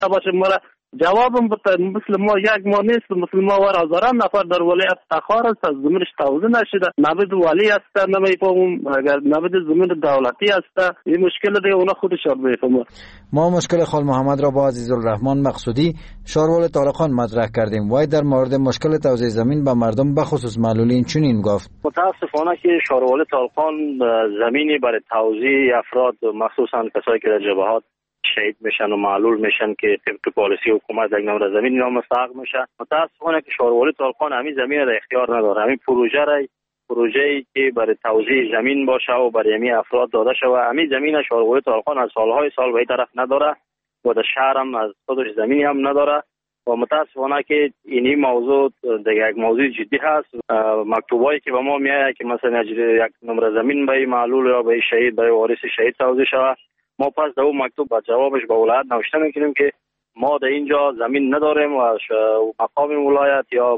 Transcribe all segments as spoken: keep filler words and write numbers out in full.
باشه ما جوابم بده. مثل ما یک ما نیست، مثل ما ور هزاران نفر در ولایت تخار است، از زمینش توزیع نشده، نبود ولی است نمیفهمم، اگر نبود زمین دولتی است این مشکل دیگه اونا خودشان میفهمن. ما مشکل خال محمد را با عزیزالرحمن مقصودی شارول طالقان مطرح کردیم. وای در مورد مشکل توزیع زمین به مردم به خصوص معلولین چنین گفت: متاسفانه که شارول طالقان زمینی برای توزیع افراد مخصوصا کسایی که در جبهات شهید میشن و معلول میشن که طبق پالیسی حکومت یک نمره زمین نامستحق میشه، متاسفانه که شارول طالقان همین زمین را اختیار نداره. همین پروژه را پروژه‌ای که برای توزیع زمین باشه و برای همین افراد داده شده، همین زمین شارول طالقان از سالهای سال به این طرف نداره و در شهر هم از خودش زمینی هم نداره و متاسفانه که این موضوع دیگه یک موضوع جدی هست. مکتوبایی که به ما میاد که مثلا یک نمره زمین به معلول یا به شهید به وارث شهید توزیع شود، ما پس در اون مکتوب با جوابش به ولایت نوشته میکنیم که ما در اینجا زمین نداریم و مقام ولایت یا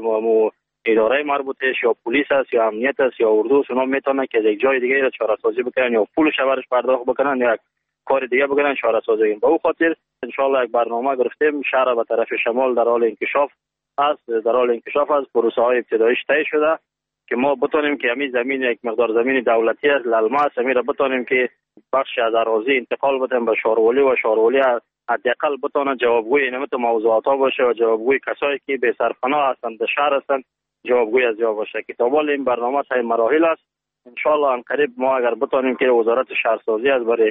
اداره مربوطه یا پلیس است یا امنیت است یا اردو است، اونا میتونن که یک جای دیگه را چاره سازی بکنن یا پولش برش پرداخت بکنن یا کار دیگه بکنن چاره سازی. به اون خاطر ان شاء الله یک برنامه گرفتیم. شهر به طرف شمال در حال انکشاف است، در حال انکشاف است، پروسه های ابتداییش طی شده که ما بتونیم که همین زمین یک مقدار زمین دولتی است، للمه است، همین را بتونیم که بخش از اراضی انتقال بدیم به شارولی و شارولی حداقل بتونه جوابگوی نمت موضوعات باشه و جوابگوی کسایی که به سرپناه هستند در شهر هستند جوابگوی از جواب باشه. که تا حالا این برنامه طی مراحل است. ان شاء الله ان قریب ما اگر بتونیم که وزارت شهرسازی از برای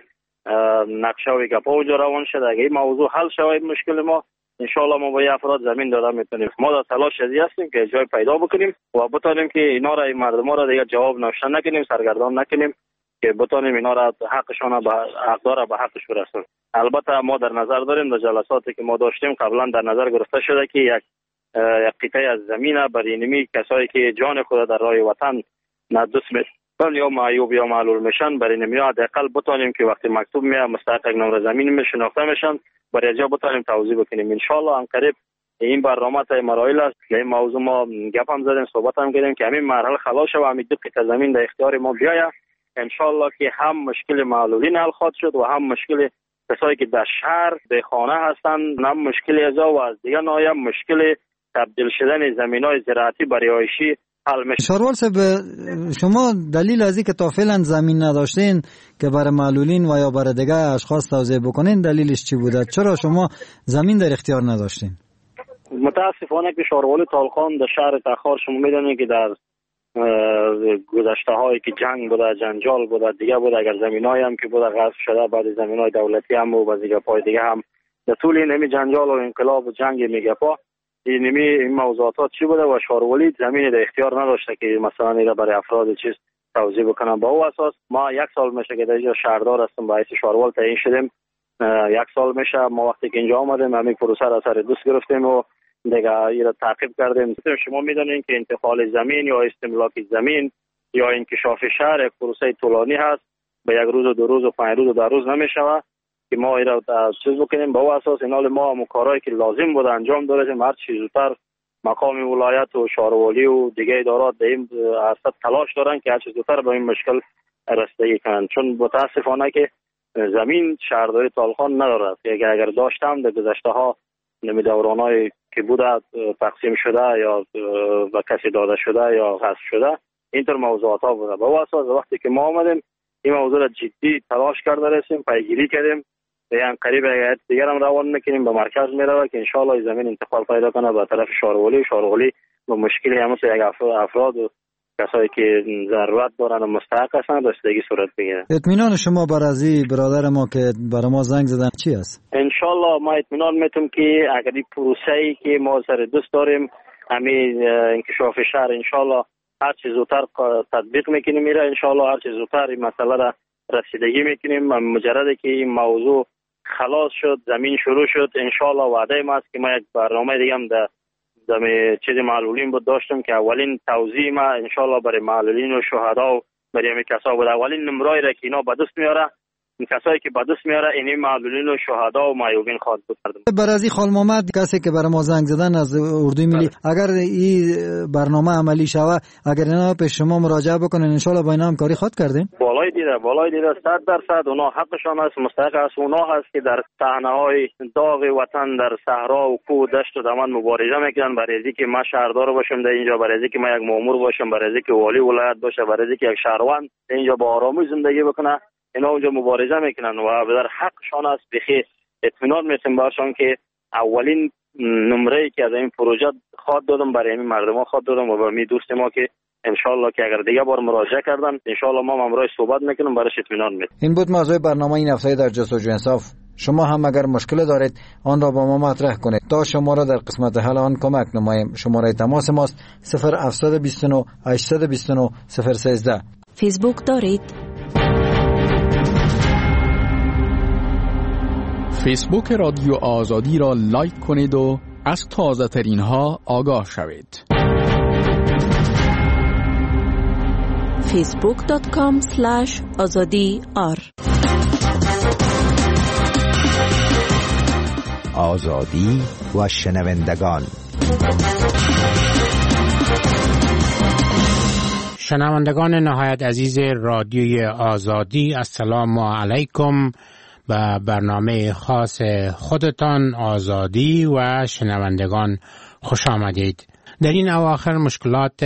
نقشه و گپا جا روان شد، اگه این موضوع حل شود مشکل ما، ان شاء الله ما با افراد زمین داده میتونیم. ما در تلاش ازی هستیم که جای پیدا بکنیم و بتونیم که اینا را مردم را دیگه جواب نوشته نکنیم، سرگردان نکنیم که بتونیم اینا را حقشون به حقدار به حقش برسونیم. البته ما در نظر داریم در جلساتی که ما داشتیم قبلا در نظر گرفته شده که یک یک قطعه از زمین برای نمی کسایی که جان خود در راه وطن ندوس میشن یا معیوب یا معلول میشن، برای نمی حداقل بتونیم که وقتی مکتوب میاد مستحق یک نمره زمین میشناخته میشن برای جا بتونیم توضیح بکنیم. ان شاء الله ان قریب این برنامه تا مراحل است که این موضوع ما گپ هم زدیم، صحبت هم کردیم که همین مرحله خلاص شه و همین دو قطعه زمین در اختیار ما بیاید. ان شاء الله که هم مشکل معلولین حل خواهد شد و هم مشکل کسایی که در شهر به خانه هستند، هم مشکل از و از دیگه نایم مشکل تبدیل شدن زمینای زراعتی برای رهایشی حل میشه. شاروال صاحب، شما دلیل از اینکه تا فعلا زمین نداشتین که برای معلولین و یا برای دیگه اشخاص توزیع بکنین دلیلش چی بوده؟ چرا شما زمین در اختیار نداشتین؟ متاسفانه که شاروال طالقان در شهر تخار شما میدونید که در گذشته هایی که جنگ بوده، جنجال بوده، دیگه بوده، اگر زمینای هم که بوده غصب شده، بعد زمینای دولتی هم و دیگه پای دیگه هم در طول این نمی جنجال و انقلاب و جنگ میگپا این نمی این موضوعات چی بوده و شارولی زمین در اختیار نداشته که مثلا اینا برای افراد چیز توزیع بکنن. با او اساس ما یک سال میشه که در اینجا شهردار هستم، باعث شاروال تعیین شدیم. یک سال میشه ما وقتی که اینجا آمدیم همین پروسه را سر دوست گرفتیم و دیگه این را تعقیب کردیم. شما میدونین که انتقال زمین یا استملاک زمین یا انکشاف شهر یک پروسه طولانی هست، به یک روز و دو روز و پنج روز و ده روز نمیشوه که ما این را چیز بکنیم. با او اساس اینال ما هم کارهایی که لازم بود انجام دادیم، هر چیز زودتر مقام ولایت و شهروالی و دیگه ادارات در این عرصه تلاش دارن که هر چیز زودتر به این مشکل رسیدگی کنن، چون متاسفانه که زمین شهرداری طالقان نداره. اگر داشتم در گذشته ها نمی دورانای که بوده تقسیم شده یا به کسی داده شده یا غصب شده اینطور موضوعات ها بوده. به اساس وقتی که ما آمدیم این موضوع را جدی تلاش کرده رسیم، پیگیری کردیم، یعنی قریب یک دیگر هم روان میکنیم به مرکز میروه که انشالله این زمین انتقال پیدا کنه به طرف شهروالی. شهروالی با مشکلی هم مثل یک افراد و کسایی که ضرورت دارن و مستحق هستن رسیدگی صورت بگیره. اطمینان شما بر از این برادر ما که برای ما زنگ زدن چی است؟ انشالله ما اطمینان میتونم که اگر این پروسه‌ای که ما سر دوست داریم همین انکشاف شهر انشالله هر چیز زودتر تطبیق میکنیم میره، انشالله هر چیز زودتر این مسئله را رسیدگی میکنیم. مجرد که این موضوع خلاص شد، زمین شروع شد، انشالله وعده ما است که ما یک برنامه دیگه هم در دم چیز معلولین بود داشتم که اولین توزیع ما انشالله برای معلولین و شهدا و برای همین کسا بود. اولین نمرای را که اینا به دست میاره، این کسایی که به دست میاره این معلولین و شهدا و معیوبین خواهد بود. برازی خال محمد کسی که برای ما زنگ زدن از اردوی ملی، اگر این برنامه عملی شود، اگر اینا به شما مراجعه بکنن انشالله با اینا همکاری خواهد کردین؟ بالای بالای دیده بالای دیده صد درصد اونا حقشان است، مستحق است. اونا هست که در صحنه‌های داغ وطن در صحرا و کوه دشت و دمن مبارزه میکنن برای اینکه ما شهردار باشم در اینجا، برای اینکه ما یک مأمور باشم، برای اینکه والی ولایت باشه، برای اینکه یک شهروند اینجا با آرامی زندگی بکنه. اینا اونجا مبارزه میکنن و در حقشان است. بخیر اطمینان میتونم باشم که اولین نمره‌ای که از این پروژه خواد دادم برای این مردم خواد دادم و برای دوست ما که انشالله که اگر دیگه بار مراجعه کردن انشالله ما امروز صحبت میکنم برایش اطمینان میدم. این بود موضوع برنامه این هفته در جستجوی انصاف. شما هم اگر مشکل دارید آن را با ما مطرح کنید تا شما را در قسمت حل آن کمک نماییم. شماره تماس ماست صفر هفت دو نه هشت دو نه صفر یک سه. فیسبوک دارید؟ فیسبوک رادیو آزادی را لایک کنید و از تازه ترین ها آگاه شوید. فیسبوک دات کام اسلش آزادی آر. آزادی و شنوندگان. شنوندگان نهایت عزیز رادیوی آزادی، السلام علیکم. و برنامه خاص خودتان آزادی و شنوندگان خوش آمدید. در این اواخر مشکلات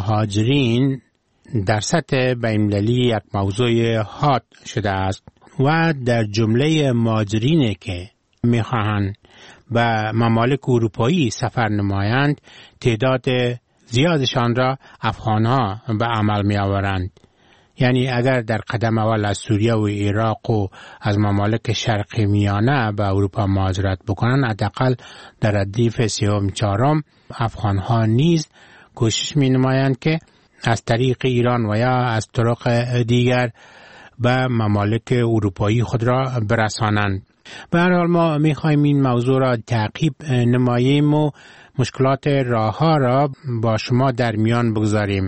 مهاجرین در سطح بین‌المللی یک موضوع حاد شده است و در جمله مهاجرینی که می‌خواهند به ممالک اروپایی سفر نمایند تعداد زیادشان را افغان‌ها به عمل می‌آورند. یعنی اگر در قدم اول از سوریه و عراق و از ممالک شرق میانه به اروپا مهاجرت بکنن، حداقل در ردیف سوم چهارم افغان‌ها نیز کوشش می‌نمایند که از طریق ایران و یا از طرق دیگر به ممالک اروپایی خود را برسانند. به هر حال ما می‌خوایم این موضوع را تعقیب نماییم و مشکلات راه‌ها را با شما در میان بگذاریم.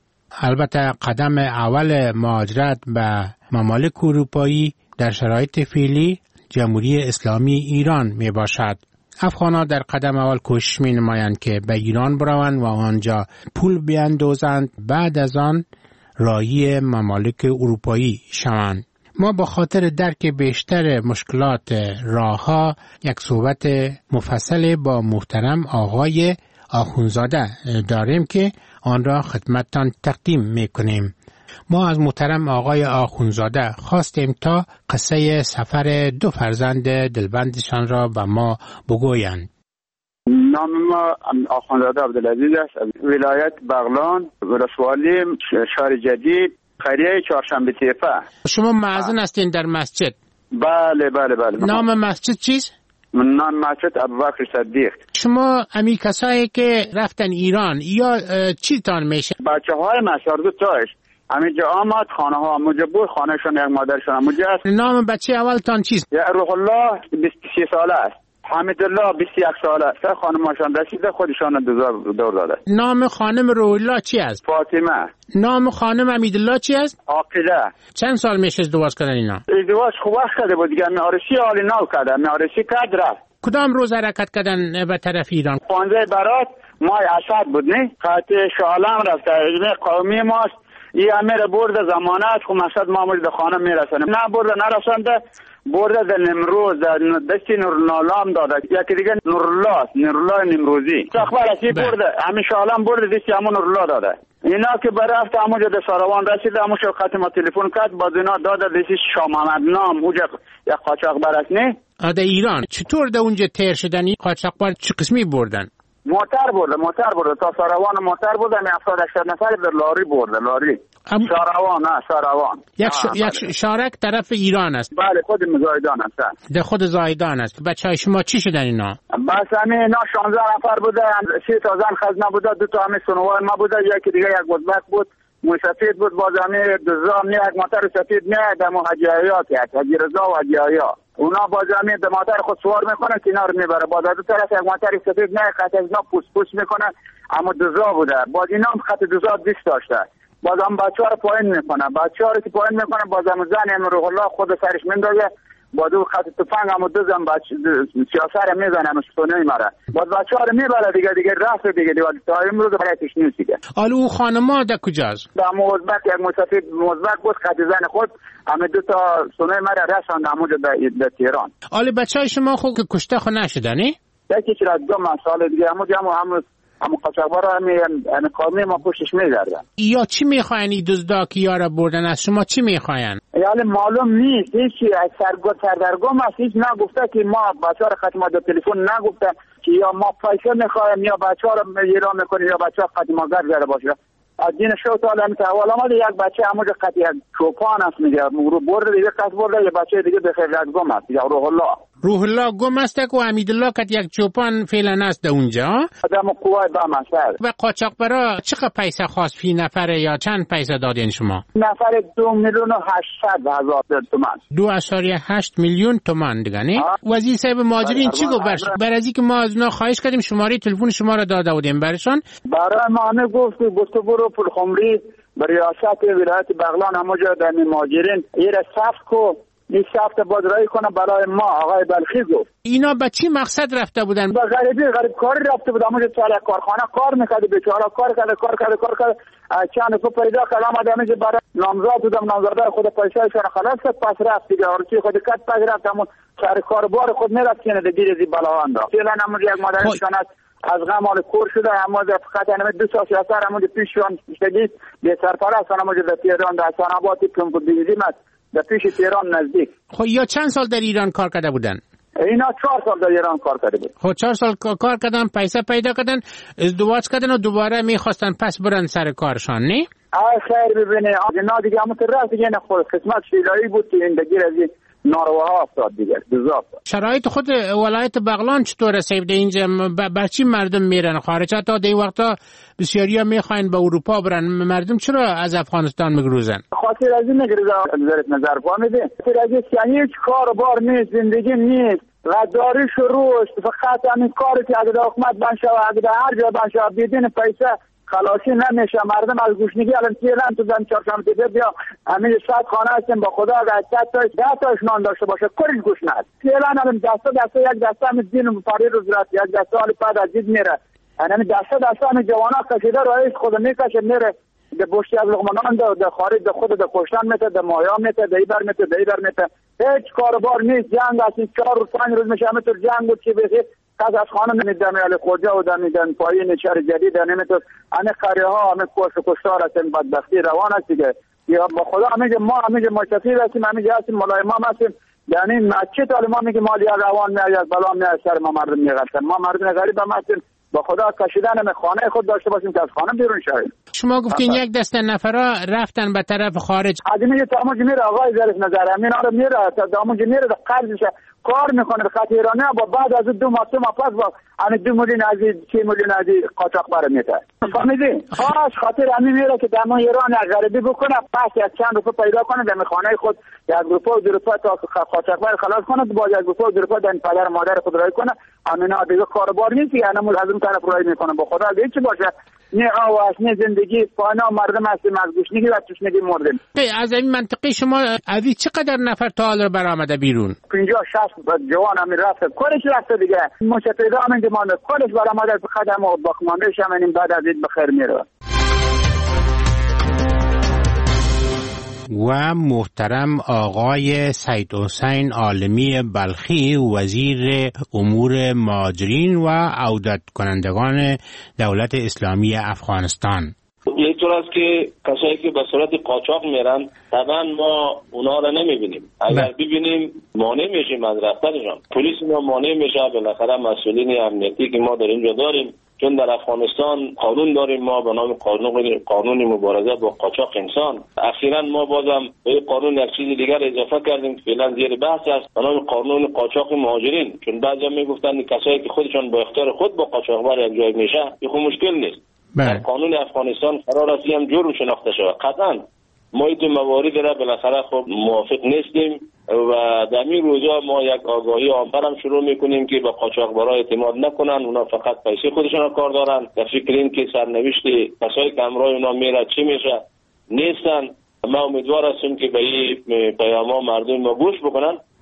البته قدم اول مهاجرت به ممالک اروپایی در شرایط فعلی جمهوری اسلامی ایران می باشد. افغان‌ها در قدم اول کوشش می نمایند که به ایران بروند و آنجا پول بیندازند، بعد از آن راهی ممالک اروپایی شوند. ما با خاطر درک بیشتر مشکلات راه‌ها یک صحبت مفصل با محترم آقای آخونزاده داریم که آن را خدمتتان تقدیم میکنیم. ما از محترم آقای آخونزاده خواستیم تا قصه سفر دو فرزند دلبندشان را به ما بگویند. نام ما آخونزاده عبدالعزیز است، از ولایت بغلان، ولسوالی شهر جدید، قریه چهارشنبه تیپه. شما مؤذن هستین در مسجد؟ بله بله بله. نام مسجد چیست؟ نام مسجد ابوبکر صدیق. شما امی کسایی که رفتن ایران یا چی تان میشه؟ بچه های مسار دو تایش همینجا آمد، خانه ها همونجا بود، خانهشون یک مادرشون همونجا است. نام بچه اول تان چیست؟ یا روح الله بیست و سه ساله است، حمیدالله بیست و یک ساله است. خانمشان رسیده خودشان دور داده. نام خانم روح الله چی است؟ فاطمه. نام خانم حمیدالله چی است؟ عاقله. چند سال میشه ازدواج کردن اینا؟ ازدواج خوب وقت کرده بود دیگه، معارفی عالی نو کرده، معارفی کرد رفت. کدام روز حرکت کردن به طرف ایران؟ پانزده برات ماه اسد بود نه؟ خط شالم رفته، این قومی ماست. این امیر برده زمانت خو مقصد معمولی به خانه میرسنه، نه برده نرسنده، برده در نمروز دستی نورنالام داده، یکی دیگه نورالله نورالله نمروزی اخبار اسی برده، همین شالم برده دستی همون نورالله داده. اینا که برفت همونجا در ساروان رسیده، همون شرکت ما تلفن کرد، باز اینا داده دستی شاه محمد نام اونجا یک قاچاقبر است نه؟ در ایران چطور در اونجا تیر شدنی؟ قاچاقبر چه قسمی بردن؟ موتر برده، موتر برده تا ساروان موتر برده، می هفتاد هشتاد نفر در لاری برده، لاری ام... ساروان نه ساروان یک, ش... یک شارک طرف ایران است. بله خود زایدان است، در خود زایدان است. بچه های شما چی شدن اینا؟ بس همین اینا شانزده نفر بوده، سه تا زن خزنه بوده، دو تا همین سنوار ما بوده، یکی دیگه یک بزبک بود موی سفید بود، باز همین دوزام نه یک موتر سفید نه در حاجی حیات یک حاجی رضا و حاجی حیا، اونا باز همین به موتر خود سوار میکنه کنار میبره، باز دو طرف یک موتر سفید نه خط از اینا پوس پوس میکنه، اما دوزا بوده، باز اینا هم خط دوزا دیست داشته، باز هم بچه ها رو پایین میکنه، بچه ها رو که پایین میکنه باز هم زن هم روح الله خود سرش مندازه، با دو خط تفنگ هم دوزم بچه سیاسر میزنم سونه مرا باز بچه ها رو میبره دیگه دیگه رفت دیگه دیگه تا امروز برای تش نیست دیگه. حالا او خانما در کجاست؟ در موزبک یک مسافر موزبک بود خط زن خود همه دو تا سونه مرا رساند همونجا در تهران. حالا بچه های شما خود کشته خود نشدنی؟ یکی چرا دو مسئله دیگه همونجا هم اما قاچاقبرا هم قومی ما پشتش میگردن. یا چی میخواین این دزدا که یارا بردن از شما چی میخواین؟ یعنی معلوم نیست هیچ سرگو سردرگم است هیچ نگفته که ما بچه‌ها رو خط ما در تلفن نگفته که یا ما پیسه میخوایم یا بچه‌ها رو ایران میکنیم یا بچه‌ها خط ما گرد باشه. از دین شو تا الان تا اول ما یک بچه همونجا خط یک چوپان است میگه رو برده دیگه کس برده یه بچه دیگه به خیر گم است یا روح الله روح الله گم است که امیدالله کت یک چوپان فعلا است در اونجا آدم قوای با مسئله. و قاچاقبرا چقدر پیسه خواست فی نفره یا چند پیسه دادین شما؟ نفر دو میلیون و هشتصد هزار تومان. دو اشاریه هشت میلیون تومان دیگه نه؟ وزیر صاحب مهاجرین چی گفت برش؟ بر از اینکه ما از اونا خواهش کردیم شماره تلفن شما را داده بودیم برشان؟ برای ما همه گفت گفت برو پول خمری به ریاست ولایت بغلان همونجا در مهاجرین یه صف کو این صفت بازرایی کنه برای ما آقای بلخی گفت. اینا به چی مقصد رفته بودن؟ با غریبی غریب کاری رفته بود همونجا سال کارخانه کار میکرد بیچاره کار کرد کار کرد کار کرد چند تو پیدا کرد آمد همینجا برای نامزاد بودم نامزاده خود پیسه‌شون خلاص کرد پس رفت دیگه هرچی خود کت پس رفت همون سر کاربار خود میرفت که دیگه زی بلاوان دا فعلا همونجا یک مادرشون از غمال کور شده اما در فقط همه دو سال سیاستر همونجا پیششون شدید به سرپرست همونجا در تهران در حسن آباد کم بودیم در پیش تهران نزدیک. خب یا چند سال در ایران کار کرده بودن؟ اینا چهار سال در ایران کار کرده بود. خب چهار سال کار کردن پیسه پیدا کردن ازدواج کردن و دوباره میخواستن پس برن سر کارشان نه؟ آه خیر ببینه نه دیگه همون طرف دیگه نه خود قسمت شیلایی بود که این دیگه از نارواها افتاد دیگه دزاف. شرایط خود ولایت بغلان چطوره سیب اینجا بر چی مردم میرن خارج تا دی وقتا بسیاریا میخواین به اروپا برن مردم چرا از افغانستان میگروزن؟ خاطر از این میگروزن نظرت نظر فهمیدی؟ خاطر از این هیچ کار بار نیست زندگی نیست غداری شروع فقط همین کاری که اگه حکومت بنشه و اگه هر جا بنشه بدون پیسه خلاصی نمیشه مردم از گوشنگی الان فعلا تو زن چهارشنبه دیگه بیا همین صد خانه هستیم با خدا اگه صد تاش ده تاش نان داشته باشه کلیش گوش ند فعلا الان دسته دسته یک دسته همین دین پاری روز رات یک دسته حالی پد از دید میره همین دسته دسته همین جوانا کشیده رایش خود میکشه میره ده بوشتی از لغمانان ده ده خارج ده خود ده کشتن میته ده مایا میته ده ایبر میته ده ایبر میته هیچ کاربار نیست جنگ هستی چهار روز پنج روز میشه همه تو جنگ بود که بخیر از از خانه نمیدم علی خورجا و دمیدن پایین شهر جدید نمیتون همه قریه ها همه کشت و کشتار هستیم بدبختی روان هست دیگه یا با خدا همه ما همه مشتفی هستیم همه هستیم ملای ما هستیم یعنی چه تا ما میگه مالی روان میاد بلا میاد سر ما مردم میگردن ما مردم غریب هم هستیم با خدا کشیدن خانه خود داشته باشیم که از خانه بیرون شویم. شما گفتین یک دسته نفرا رفتن به طرف خارج. آدمی که تاموج میره آقای ظریف نظر همین آره میره تاموج میره قرضش کار میکنه به خاطر ایرانی با بعد از دو ماه سه ماه پس با همین دو میلیون از سه میلیون از قاچاقبر میده. فهمیدی؟ خاص خاطر همین میره که دم ایران غریبی بکنه پس یک چند روپه پیدا کنه در خانه خود یک روپه و دو روپه تا قاچاقبر خلاص کنه با یک روپه و دو روپه در پدر مادر خود رای کنه همینا دیگه کاربار نیست که همون از اون طرف رای میکنه با خدا دیگه چی باشه نه آواز نه زندگی پاینا مردم هستیم از گوشنگی و تشنگی مردیم. از این منطقه شما اوی چقدر نفر تا حالا برآمده بیرون؟ پنجاه شصت جوان همین رفته کارش رفته دیگه مشتریدا همین که مانده کارش برآمده به قدم و باخماندهش همین بعد از این بخیر میره. و محترم آقای سید حسین عالمی بلخی وزیر امور مهاجرین و عودت کنندگان دولت اسلامی افغانستان. یک طور است که کسایی که به صورت قاچاق میرن طبعا ما اونا را نمیبینیم اگر ببینیم مانع میشیم از رفتنشان پلیس ما مانع میشه بالاخره مسئولین امنیتی که ما در اینجا داریم چون در افغانستان قانون داریم ما به نام قانون قانون مبارزه با قاچاق انسان اخیراً ما بازم به قانون یک چیز دیگر اضافه کردیم فعلا زیر بحث است به نام قانون قاچاق مهاجرین چون بعضیا میگفتن کسایی که خودشان با اختیار خود با قاچاقبر یک جای میشه این خود مشکل نیست در قانون افغانستان قرار است هم جرم شناخته شود قطعاً ما این مواردی را بالاخره خب موافق نیستیم و در این روزا ما یک آگاهی عامه هم شروع میکنیم که به قاچاقبرا اعتماد نکنن اونا فقط پیسه خودشون را کار دارن در فکر این که سرنوشت کسایی که همراه اونا میره چی میشه نیستن ما امیدوار هستیم که به این پیاما مردم ما گوش بکنن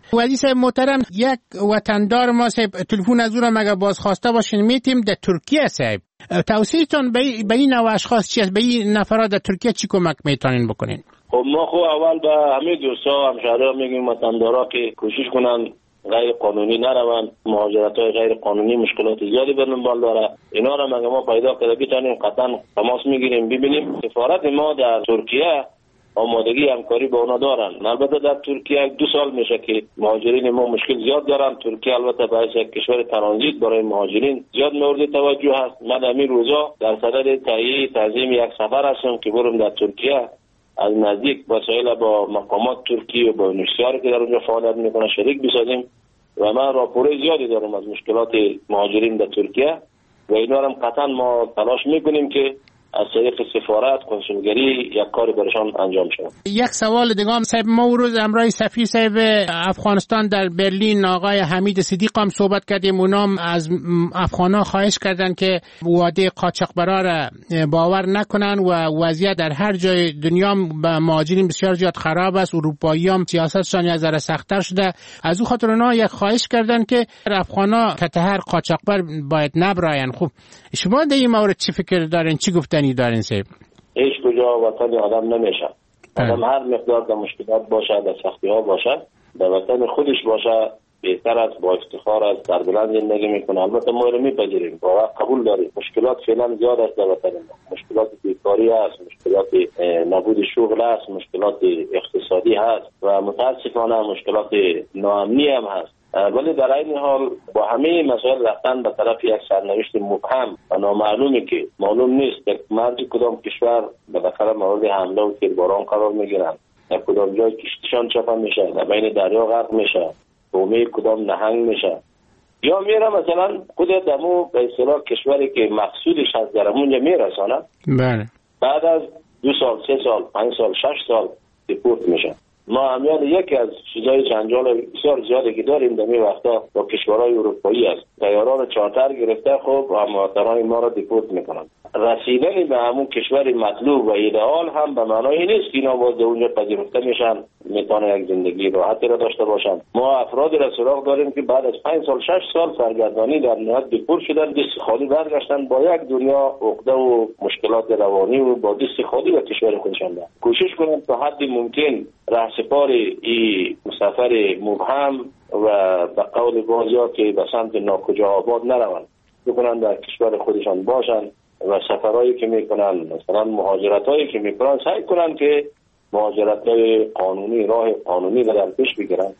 وزیر صاحب محترم، یک وطندار ما صاحب تلفن از او را مگه بازخواسته باشین میتیم در ترکیه صاحب، توصیهتون به این نوع اشخاص چی است؟ به این نفرات در ترکیه چی کمک میتونین بکنین؟ خب ما خب اول به همه دوستا همشهرها میگیم وطندارا که کوشش کنن غیر قانونی نروند، مهاجرت های غیر قانونی مشکلات زیادی به دنبال داره. اینا را مگه ما پیدا کرده بتونیم قطعا تماس میگیریم ببینیم. سفارت ما در ترکیه آمادگی همکاری با اونا دارن. البته در ترکیه دو سال میشه که مهاجرین ما مشکل زیاد دارن. ترکیه البته باعث یک کشور ترانزیت برای مهاجرین زیاد مورد توجه هست. من همین روزا در صدد تهیه تنظیم یک سفر هستم که برم در ترکیه از نزدیک وسایل با مقامات ترکیه و با نشریات که در اونجا فعالیت میکنه شریک بسازیم و من راپور زیادی دارم از مشکلات مهاجرین در ترکیه و اینا هم قطعا ما تلاش میکنیم که از طریق سفارت کنسولگری یک کار برشان انجام شد. یک سوال دیگه هم صاحب، ما روز امرای سفیر صاحب افغانستان در برلین آقای حمید صدیق هم صحبت کردیم. اونام از افغانا خواهش کردن که وعده قاچاقبرا را باور نکنن و وضعیت در هر جای دنیا به مهاجرین بسیار زیاد خراب است. اروپایی هم سیاستشان یک ذره سخت‌تر شده. از او خاطر اونا یک خواهش کردن که افغانا که هر قاچاقبر باید نبراین. خب شما در این مورد چی فکر دارین؟ چی گفتنی دارین صاحب؟ هیچ کجا وطن آدم نمیشه. آدم هر مقدار در مشکلات باشه، در سختی ها باشه، در وطن خودش باشه بهتر است، با افتخار است، در بلند زندگی میکنه. البته ما رو میپذیریم، واقعا قبول داریم. مشکلات فعلا زیاد است در وطن ما. مشکلات بیکاری است، مشکلات نبود شغل است، مشکلات اقتصادی هست و متاسفانه مشکلات ناامنی هم هست. ولی در این حال با همه مسائل رفتن به طرف یک سرنوشت مبهم و نامعلومی که معلوم نیست در مرز کدام کشور بالاخره مورد حمله و تیرباران قرار میگیرن، در کدام جای کشتیشان چپا میشه، در بین دریا غرق میشه، بومه کدام نهنگ میشه، یا میره مثلا خود دمو به اصطلاح کشوری که مقصودش از درمونجا میرسانه. بله. بعد از دو سال، سه سال، پنج سال، شش سال دیپورت میشه. ما همیان یکی از چیزای جنجال بسیار زیادی که داریم در این وقتا با کشورهای اروپایی است. طیاران چارتر گرفته خب هموطنان ما را دیپورت میکنند. رسیدن به همون کشور مطلوب و ایدئال هم به معنای نیست که اینا باز اونجا پذیرفته میشن میتونه یک زندگی راحتی را داشته باشن. ما افرادی را سراغ داریم که بعد از پنج سال شش سال سرگردانی در نهایت دیپورت شدن، دست خالی برگشتن با یک دنیا عقده و مشکلات روانی و با دست خالی به کشور خودشان دارن. کوشش کنیم تا حد ممکن رهسپار این سفر مبهم و به قول بعضیا که به سمت ناکجا آباد نروند، بکنن در کشور خودشان باشن و سفرهایی که میکنن، مثلا مهاجرتایی که میکنن، سعی کنن که مهاجرتای قانونی، راه قانونی را در پیش بگیرن.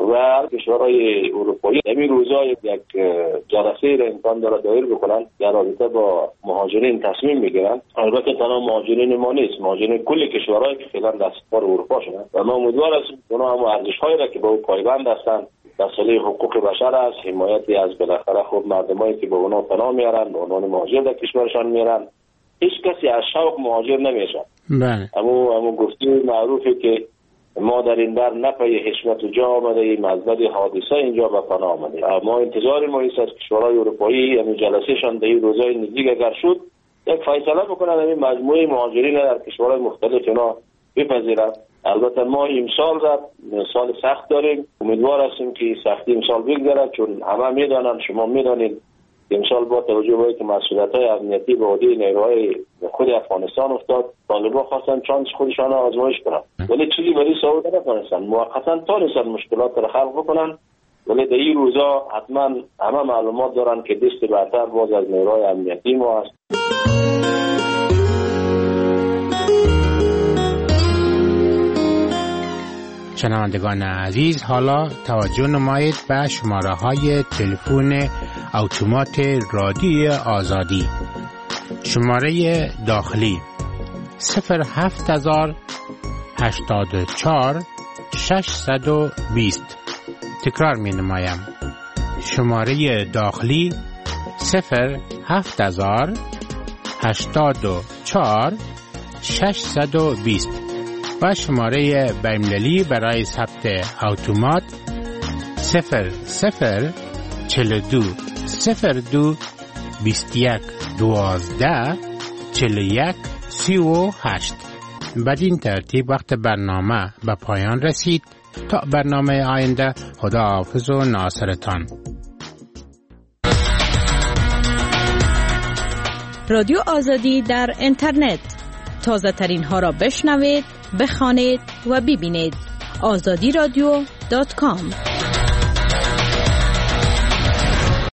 و کشورهای اروپایی همین روزا یک جلسه را امکان داره دایر بکنن در رابطه با مهاجرین تصمیم میگیرن. البته تنها مهاجرین ما نیست، مهاجرین کل کشورهایی که فعلا دستیار اروپا شدن و ما امیدوار هستیم اونا هم ارزش‌هایی را که با او پایبند هستند، مسئله حقوق بشر است، حمایتی از بالاخره خود مردمایی که به اونا پناه میارن، به عنوان مهاجر در کشورشان میارن. هیچ کسی از شوق مهاجر نمیشه. بله. اما اما گفته معروفه که ما در این در نپی حشمت و جا آمده ایم، از بد حادثه اینجا به پناه آمده. ما انتظار ما است از کشورهای اروپایی همین جلسهشان در این روزهای نزدیک اگر شد یک فیصله بکنن، همین مجموعه مهاجرین در کشورهای مختلف اینا بپذیرن. البته ما امسال را سال سخت داریم، امیدوار هستیم که سختی امسال بگذره، چون همه میدانن، شما میدانید امسال با توجه به اینکه مسئولیت‌های امنیتی به عهده نیروهای خود افغانستان افتاد، طالبان خواستن چانس خودشان را آزمایش کنن ولی چیزی ولی ثابت نتونستن. موقتا تونستن مشکلات را خلق بکنن، ولی در این روزا حتما همه معلومات دارن که دست برتر باز از نیروهای امنیتی ما است. شنوندگان عزیز، حالا توجه نمایید به شماره های تلفن اتومات رادیوی آزادی. شماره داخلی صفر هفت هزار هشتاد و چهار ششصد و بیست. تکرار می نمایم. شماره داخلی صفر هفت هزار هشتاد و چهار ششصد و بیست و شماره بین‌المللی برای ثبت اتومات صفر صفر چهل و دو صفر دو بیست و یک دوازده چهل و یک سی و هشت. بدین ترتیب وقت برنامه به پایان رسید. تا برنامه آینده، خداحافظ و ناصرتان. رادیو آزادی در اینترنت، تازه ترین ها را بشنوید، بخوانید و ببینید. آزادی رادیو دات کام